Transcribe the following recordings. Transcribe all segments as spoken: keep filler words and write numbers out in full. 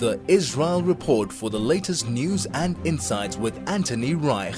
the Israel Report for the latest news and insights with Anthony Reich.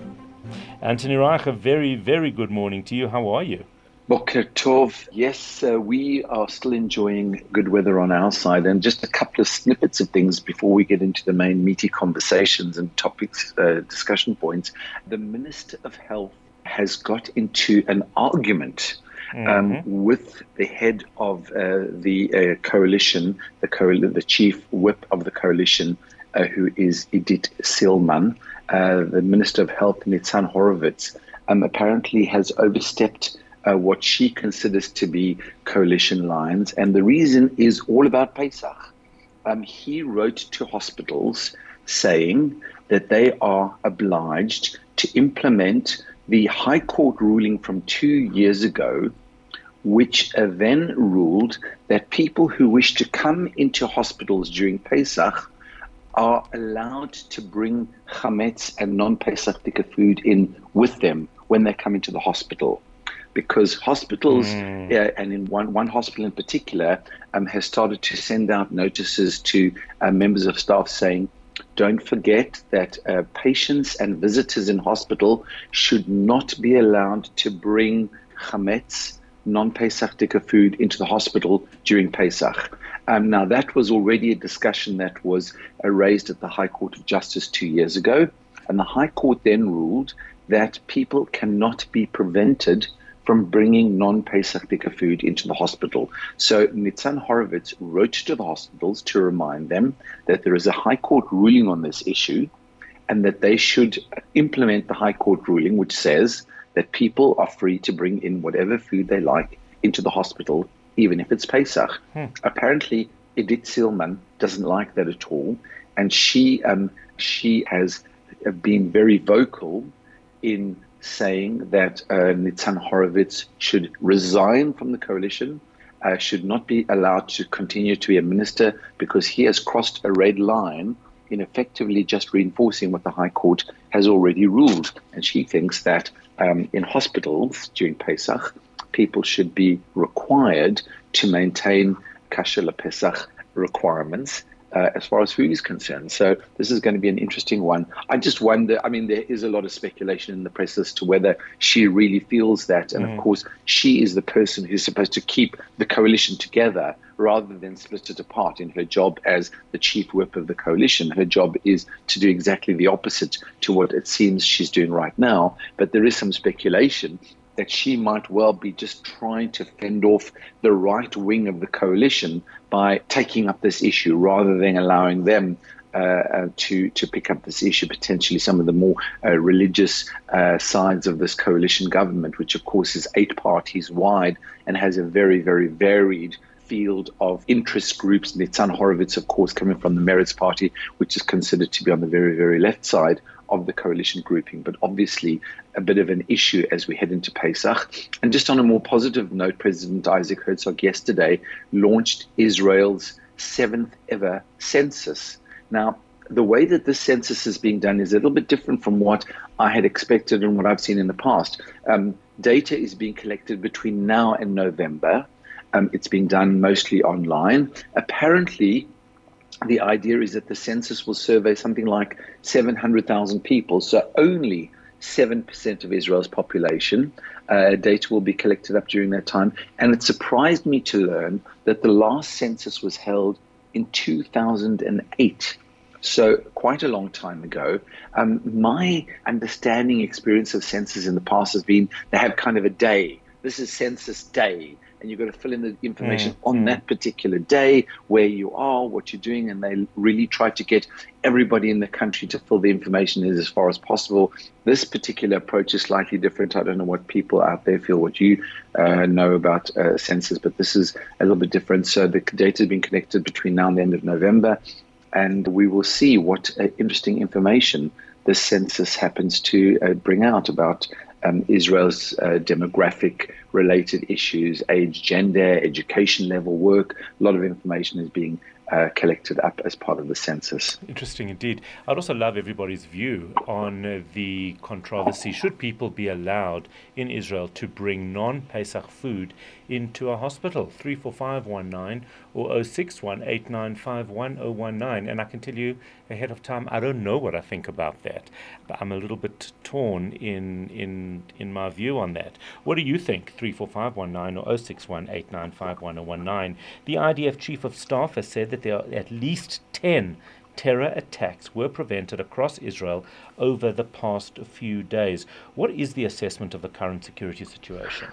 Anthony Reich, a very, very good morning to you. How are you? Boker Tov. Yes, uh, we are still enjoying good weather on our side. And just a couple of snippets of things before we get into the main meaty conversations and topics, uh, discussion points. The Minister of Health has got into an argument um, mm-hmm. with the head of uh, the uh, coalition, the, co- the chief whip of the coalition, uh, who is Idit Silman. Uh, the Minister of Health, Nitzan Horowitz, um, apparently has overstepped Uh, what she considers to be coalition lines. And the reason is all about Pesach. Um, he wrote to hospitals saying that they are obliged to implement the High Court ruling from two years ago, which uh, then ruled that people who wish to come into hospitals during Pesach are allowed to bring chametz and non-Pesach food in with them when they come into the hospital. Because hospitals, mm. yeah, and in one, one hospital in particular, um, has started to send out notices to uh, members of staff saying, don't forget that uh, patients and visitors in hospital should not be allowed to bring chametz, non-Pesach food, into the hospital during Pesach. Um, now, that was already a discussion that was uh, raised at the High Court of Justice two years ago. And the High Court then ruled that people cannot be prevented from bringing non-Pesach food into the hospital. So Nitzan Horowitz wrote to the hospitals to remind them that there is a High Court ruling on this issue and that they should implement the High Court ruling, which says that people are free to bring in whatever food they like into the hospital, even if it's Pesach. Hmm. Apparently, Idit Silman doesn't like that at all. And she, um, she has been very vocal in saying that uh, Nitzan Horowitz should resign from the coalition, uh, should not be allowed to continue to be a minister because he has crossed a red line in effectively just reinforcing what the High Court has already ruled. And she thinks that um, in hospitals during Pesach, people should be required to maintain kasher lePesach requirements Uh, as far as food is concerned. So this is going to be an interesting one. I just wonder, I mean, there is a lot of speculation in the press as to whether she really feels that. And mm. of course, she is the person who's supposed to keep the coalition together rather than split it apart in her job as the chief whip of the coalition. Her job is to do exactly the opposite to what it seems she's doing right now. But there is some speculation that she might well be just trying to fend off the right wing of the coalition by taking up this issue rather than allowing them uh, uh, to, to pick up this issue, potentially some of the more uh, religious uh, sides of this coalition government, which of course is eight parties wide and has a very, very varied field of interest groups. Nitzan Horowitz, of course, coming from the Meretz party, which is considered to be on the very, very left side of the coalition grouping, but obviously a bit of an issue as we head into Pesach. And just on a more positive note, President Isaac Herzog yesterday launched Israel's seventh ever census. Now, the way that this census is being done is a little bit different from what I had expected and what I've seen in the past. Um, data is being collected between now and November. Um, it's being done mostly online. Apparently, the idea is that the census will survey something like seven hundred thousand people, so only seven percent of Israel's population. Uh, data will be collected up during that time. And it surprised me to learn that the last census was held in two thousand eight. So quite a long time ago. Um, my understanding, experience of census in the past has been they have kind of a day. This is census day. And you've got to fill in the information mm, on mm. that particular day, where you are, what you're doing, and they really try to get everybody in the country to fill the information in as far as possible. This particular approach is slightly different. I don't know what people out there feel, what you uh, know about uh, census, but this is a little bit different. So the data has been connected between now and the end of November, and we will see what uh, interesting information this census happens to uh, bring out about Um, Israel's uh, demographic-related issues, age, gender, education level, work. A lot of information is being uh, collected up as part of the census. Interesting indeed. I'd also love everybody's view on uh, the controversy. Should people be allowed in Israel to bring non-Pesach food into a hospital. three four five one nine or oh six one, eight nine five one oh one nine. And I can tell you ahead of time, I don't know what I think about that. But I'm a little bit torn in in in my view on that. What do you think? three four five one nine or oh six one, eight nine five one oh one nine. The I D F Chief of Staff has said that there are at least ten terror attacks were prevented across Israel over the past few days. What is the assessment of the current security situation?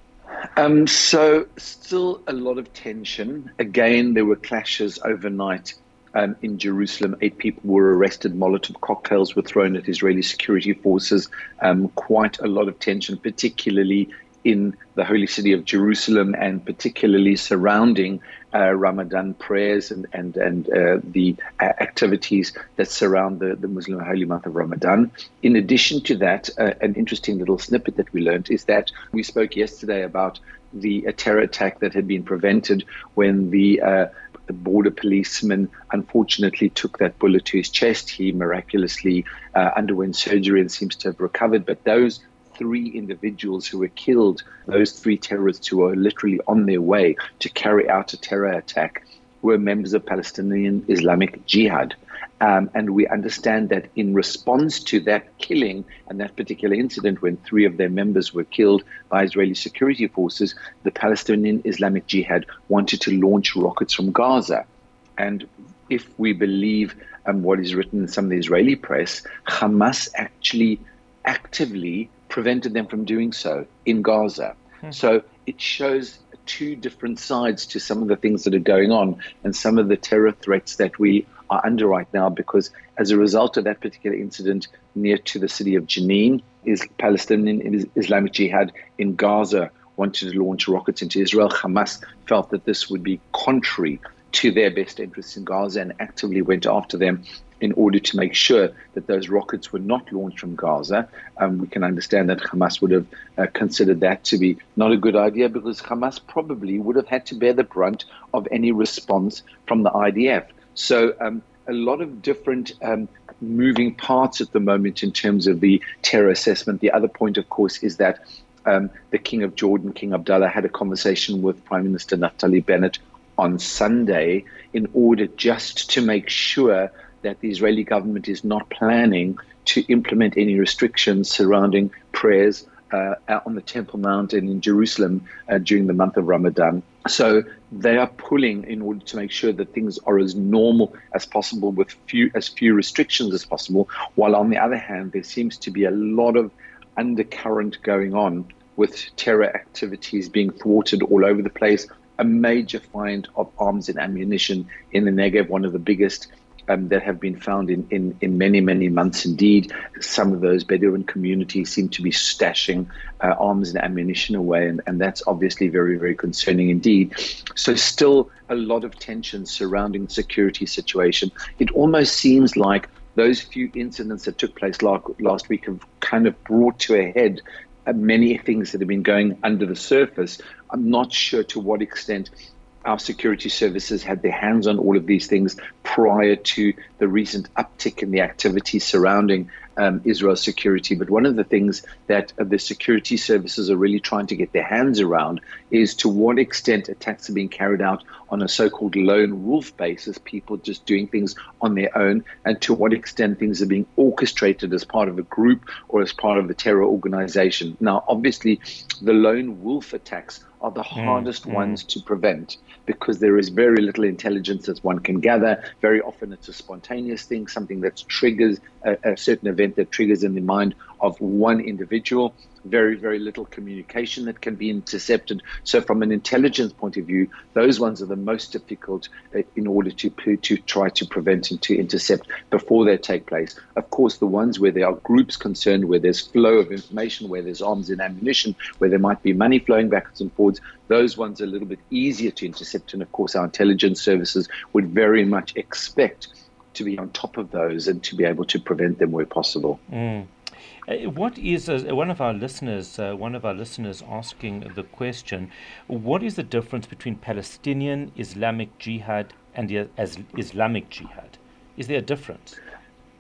Um, so still a lot of tension. Again, there were clashes overnight um, in Jerusalem. Eight people were arrested. Molotov cocktails were thrown at Israeli security forces. Um, quite a lot of tension, particularly in the holy city of Jerusalem and particularly surrounding uh, Ramadan prayers and, and, and uh, the uh, activities that surround the, the Muslim holy month of Ramadan. In addition to that, uh, an interesting little snippet that we learned is that we spoke yesterday about the uh, terror attack that had been prevented when the uh, the border policeman unfortunately took that bullet to his chest. He miraculously uh, underwent surgery and seems to have recovered, but those three individuals who were killed, those three terrorists who were literally on their way to carry out a terror attack, were members of Palestinian Islamic Jihad. Um, and we understand that in response to that killing and that particular incident, when three of their members were killed by Israeli security forces, the Palestinian Islamic Jihad wanted to launch rockets from Gaza. And if we believe um, what is written in some of the Israeli press, Hamas actually actively prevented them from doing so in Gaza. Hmm. So it shows two different sides to some of the things that are going on and some of the terror threats that we are under right now, because as a result of that particular incident near to the city of Jenin, is Palestinian Islamic Jihad in Gaza wanted to launch rockets into Israel. Hamas felt that this would be contrary to their best interests in Gaza and actively went after them in order to make sure that those rockets were not launched from Gaza. Um, we can understand that Hamas would have uh, considered that to be not a good idea, because Hamas probably would have had to bear the brunt of any response from the I D F. So um, a lot of different um, moving parts at the moment in terms of the terror assessment. The other point, of course, is that um, the King of Jordan, King Abdullah, had a conversation with Prime Minister Naftali Bennett on Sunday in order just to make sure that the Israeli government is not planning to implement any restrictions surrounding prayers uh, out on the Temple Mount and in Jerusalem uh, during the month of Ramadan. So they are pulling in order to make sure that things are as normal as possible with few as few restrictions as possible, while on the other hand, there seems to be a lot of undercurrent going on with terror activities being thwarted all over the place. A major find of arms and ammunition in the Negev, one of the biggest Um, that have been found in, in, in many, many months indeed. Some of those Bedouin communities seem to be stashing uh, arms and ammunition away, and, and that's obviously very, very concerning indeed. So still a lot of tension surrounding the security situation. It almost seems like those few incidents that took place last, last week have kind of brought to a head uh, many things that have been going under the surface. I'm not sure to what extent our security services had their hands on all of these things prior to the recent uptick in the activity surrounding um, Israel's security. But one of the things that uh, the security services are really trying to get their hands around is to what extent attacks are being carried out on a so-called lone wolf basis, people just doing things on their own, and to what extent things are being orchestrated as part of a group or as part of a terror organization. Now, obviously, the lone wolf attacks are the hardest mm, ones mm. to prevent, because there is very little intelligence that one can gather. Very often it's a spontaneous thing, something that triggers a, a certain event that triggers in the mind of one individual. Very, very little communication that can be intercepted. So from an intelligence point of view, those ones are the most difficult uh, in order to, to try to prevent and to intercept before they take place. Of course, the ones where there are groups concerned, where there's flow of information, where there's arms and ammunition, where there might be money flowing backwards and forwards, those ones are a little bit easier to intercept. And of course, our intelligence services would very much expect to be on top of those and to be able to prevent them where possible. Mm. Uh, what is uh, one of our listeners? Uh, one of our listeners asking the question: what is the difference between Palestinian Islamic Jihad and the, as Islamic Jihad? Is there a difference?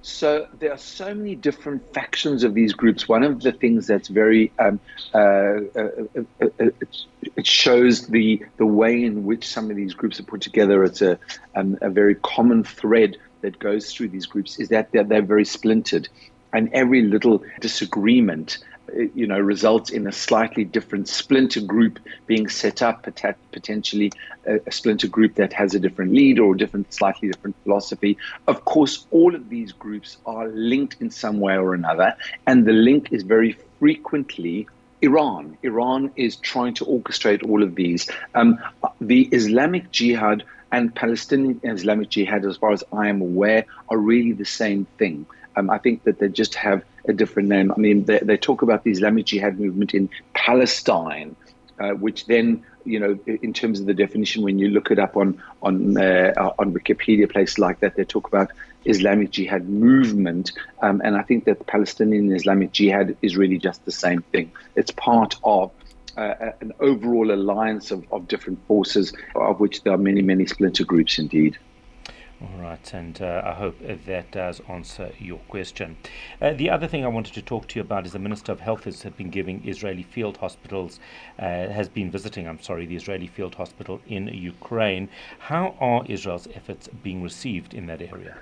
So there are so many different factions of these groups. One of the things that's very um, uh, uh, uh, uh, it shows the the way in which some of these groups are put together. It's a um, a very common thread that goes through these groups is that they're, they're very splintered, and every little disagreement, you know, results in a slightly different splinter group being set up, potentially a, a splinter group that has a different leader or different, slightly different philosophy. Of course, all of these groups are linked in some way or another, and the link is very frequently Iran. Iran is trying to orchestrate all of these. Um, the Islamic Jihad and Palestinian Islamic Jihad, as far as I am aware, are really the same thing. Um, I think that they just have a different name. I mean, they, they talk about the Islamic Jihad movement in Palestine, uh, which then, you know, in terms of the definition, when you look it up on on uh, on Wikipedia, places like that, they talk about Islamic Jihad movement. Um, and I think that the Palestinian Islamic Jihad is really just the same thing. It's part of uh, an overall alliance of, of different forces, of which there are many, many splinter groups indeed. All right, and uh, I hope that does answer your question. Uh, the other thing I wanted to talk to you about is the Minister of Health has been giving Israeli field hospitals, uh, has been visiting, I'm sorry, the Israeli field hospital in Ukraine. How are Israel's efforts being received in that area?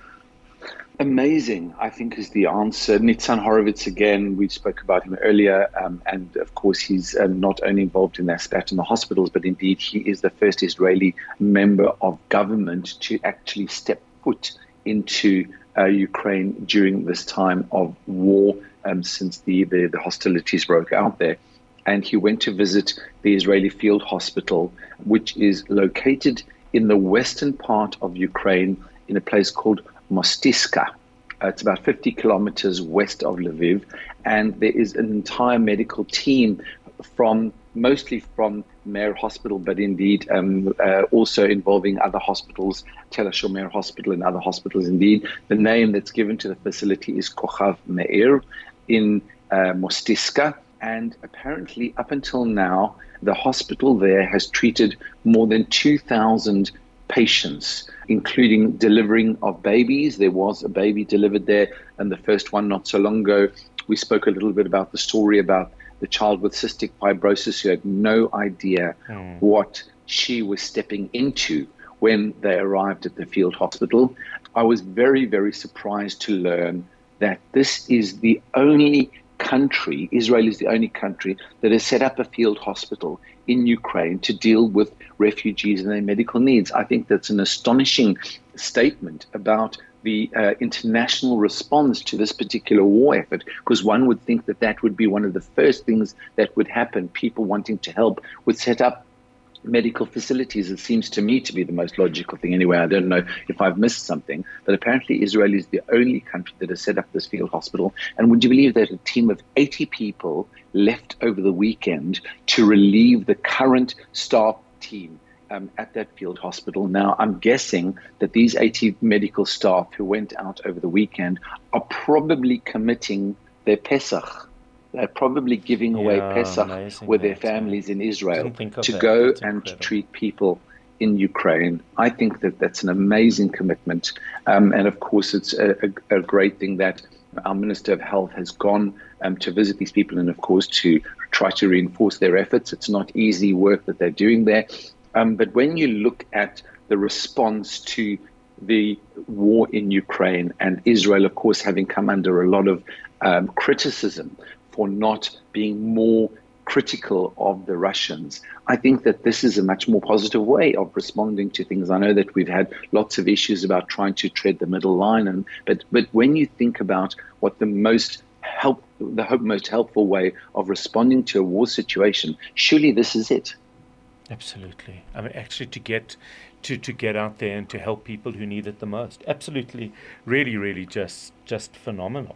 Amazing, I think, is the answer. Nitzan Horowitz, again, we spoke about him earlier, um, and of course he's uh, not only involved in their spat in the hospitals, but indeed he is the first Israeli member of government to actually step foot into uh, Ukraine during this time of war, um, since the, the, the hostilities broke out there. And he went to visit the Israeli field hospital, which is located in the western part of Ukraine in a place called Mostiska. Uh, it's about fifty kilometers west of Lviv, and there is an entire medical team from mostly from Meir Hospital, but indeed um, uh, also involving other hospitals, Tel HaShomer Hospital and other hospitals. Indeed, the name that's given to the facility is Kochav Meir in uh, Mostiska, and apparently up until now, the hospital there has treated more than two thousand patients, including delivering of babies. There was a baby delivered there, and the first one not so long ago. We spoke a little bit about the story about the child with cystic fibrosis who had no idea mm. what she was stepping into when they arrived at the field hospital. I was very, very surprised to learn that this is the only country, Israel is the only country that has set up a field hospital in Ukraine to deal with refugees and their medical needs. I think that's an astonishing statement about the uh, international response to this particular war effort, because one would think that that would be one of the first things that would happen. People wanting to help would set up medical facilities. It seems to me to be the most logical thing anyway. I don't know if I've missed something, but apparently Israel is the only country that has set up this field hospital. And would you believe that a team of eighty people left over the weekend to relieve the current staff team um, at that field hospital? Now, I'm guessing that these eighty medical staff who went out over the weekend are probably committing their Pesach. They're probably giving away yeah, Pesach with their families in Israel to that. go That's and incredible. to treat people in Ukraine. I think that that's an amazing commitment. Um, and of course, it's a, a, a great thing that our Minister of Health has gone um, to visit these people and, of course, to try to reinforce their efforts. It's not easy work that they're doing there. Um, but when you look at the response to the war in Ukraine and Israel, of course, having come under a lot of um, criticism for not being more critical of the Russians, I think that this is a much more positive way of responding to things. I know that we've had lots of issues about trying to tread the middle line, and but but when you think about what the most help, the most helpful way of responding to a war situation, surely this is it. Absolutely. I mean, actually, to get to, to get out there and to help people who need it the most. Absolutely, really, really, just just phenomenal.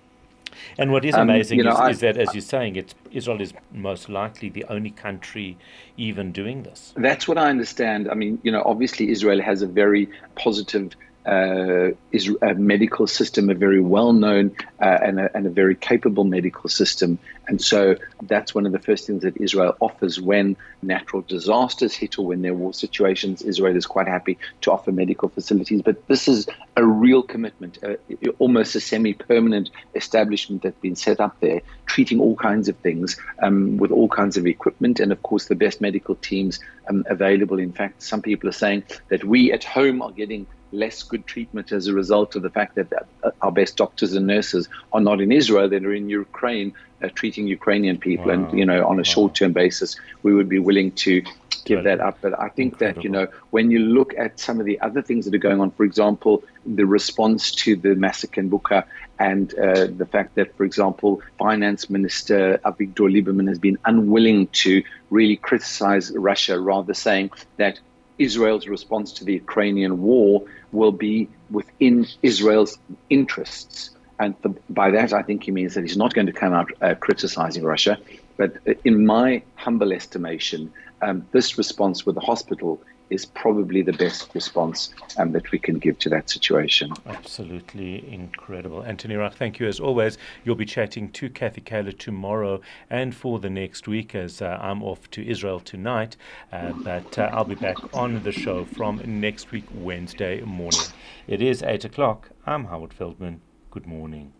And what is amazing um, you know, is, I, is that, as you're saying, it's Israel is most likely the only country even doing this. That's what I understand. I mean, you know, obviously Israel has a very positive uh, is a medical system, a very well-known uh, and, a, and a very capable medical system. And so that's one of the first things that Israel offers when natural disasters hit or when there are war situations. Israel is quite happy to offer medical facilities. But this is a real commitment, uh, almost a semi-permanent establishment that's been set up there, treating all kinds of things um, with all kinds of equipment and, of course, the best medical teams um, available. In fact, some people are saying that we at home are getting less good treatment as a result of the fact that our best doctors and nurses are not in Israel, they're in Ukraine uh, treating Ukrainian people. Wow. And, you know, on a wow. short-term basis, we would be willing to give that up. But I think Incredible. that, you know, when you look at some of the other things that are going on, for example, the response to the massacre in Bucha and uh, the fact that, for example, Finance Minister Avigdor Lieberman has been unwilling to really criticize Russia, rather saying that Israel's response to the Ukrainian war will be within Israel's interests. And the, by that, I think he means that he's not going to come out uh, criticizing Russia. But in my humble estimation, um, this response with the hospital is probably the best response um, that we can give to that situation. Absolutely incredible. Anthony Reich, thank you as always. You'll be chatting to Kathy Kaler tomorrow and for the next week, as uh, I'm off to Israel tonight. Uh, but uh, I'll be back on the show from next week, Wednesday morning. It is eight o'clock. I'm Howard Feldman. Good morning.